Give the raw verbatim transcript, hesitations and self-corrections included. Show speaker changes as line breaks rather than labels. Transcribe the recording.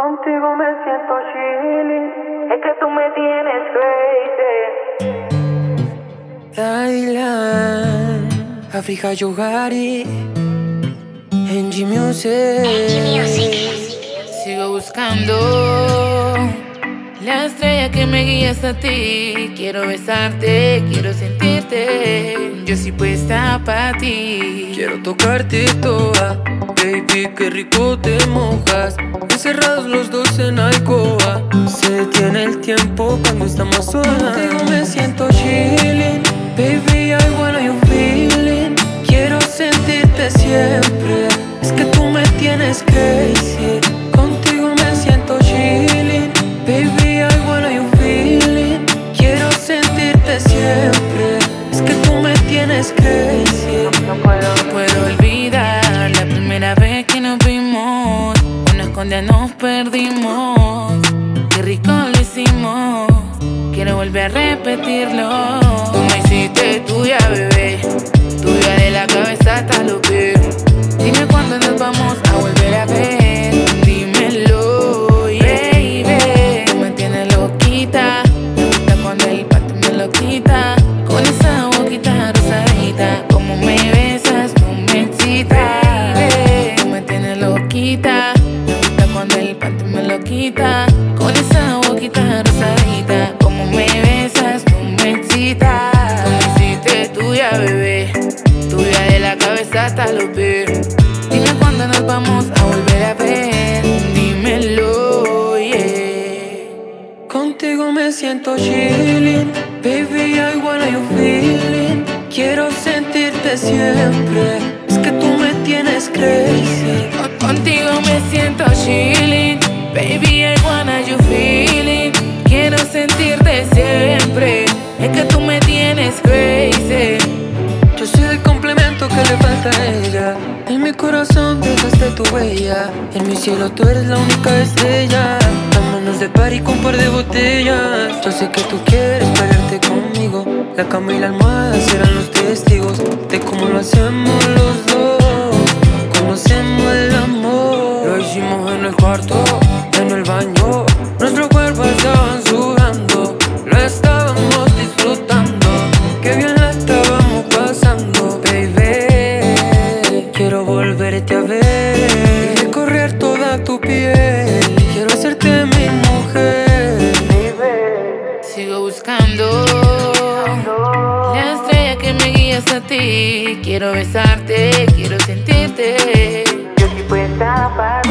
Contigo me siento chilling, es que tú me tienes crazy.
Thailand, Africa Yogari, N G Music.
Sigo buscando la estrella que me guía hasta ti. Quiero besarte, quiero sentirte. Yo sí puesta pa' ti.
Quiero tocarte toda, baby, qué rico te mojas. Encerrados los dos en alcoba. Se detiene el tiempo cuando estamos solas. Contigo me siento chilling, baby, I wanna you feeling. Quiero sentirte siempre, es que tú me tienes crazy. Contigo me siento chilling, baby, I wanna you feeling. Quiero sentirte siempre, es que tú me tienes crazy.
No puedo, no puedo olvidar la primera vez que nos vimos. Una escondia nos perdimos. Qué rico lo hicimos. Quiero volver a repetirlo. Tú me hiciste tuya, bebé. Tuya de la cabeza hasta los pies. Dime cuándo nos vamos a volver a ver. Dímelo, baby. Tú me tienes loquita. Me gusta cuando el pato me lo quita. Con esa boquita rosadita. Como me besas, mujercita. Tú me tienes loquita. Me gusta cuando el pato me lo quita. Con esa boquita rosadita. Como me besas, mujercita. Tú me hiciste tuya, bebé. Tuya de la cabeza hasta los pies. Dime cuándo nos vamos a volver a ver. Dímelo, yeah.
Contigo me siento chilling, baby, I wanna you feeling. Quiero sentirte siempre, es que tú me tienes crazy.
Con- Contigo me siento chilling, baby, I wanna you feeling. Quiero sentirte siempre, es que tú me tienes crazy.
Yo soy el complemento que le falta a ella. En mi corazón dejaste tu huella. En mi cielo tú eres la única estrella. Vámonos de party con un par de botellas. Yo sé que tú quieres pelearte conmigo. La cama y la almohada serán los testigos de cómo lo hacemos los dos. Cómo hacemos el amor. Lo hicimos en el cuarto, en el baño. Nuestros cuerpos estaban sudando. Lo estábamos disfrutando. Qué bien la estábamos pasando, baby. Quiero volverte a ver y recorrer toda tu piel. Quiero hacerte mi mujer, baby.
Sigo buscando la estrella que me guía hasta ti. Quiero besarte, quiero sentirte.
Yo sí puesta pa'